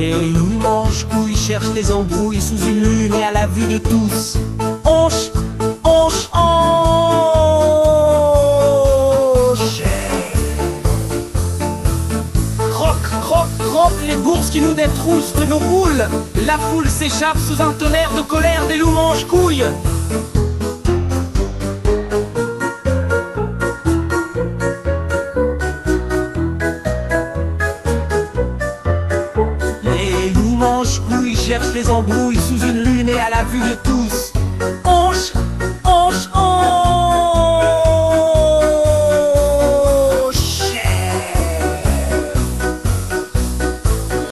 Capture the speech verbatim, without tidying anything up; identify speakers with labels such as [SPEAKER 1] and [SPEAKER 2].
[SPEAKER 1] Les loups mange-couilles cherchent les embrouilles sous une lune et à la vue de tous. Hanche, hanche, hanche. Croque, croque, croque les bourses qui nous détroussent de nos boules. La foule s'échappe sous un tonnerre de colère des loups mange-couilles. Les loups mange-couilles cherchent les embrouilles sous une lune et à la vue de tous. Hanche,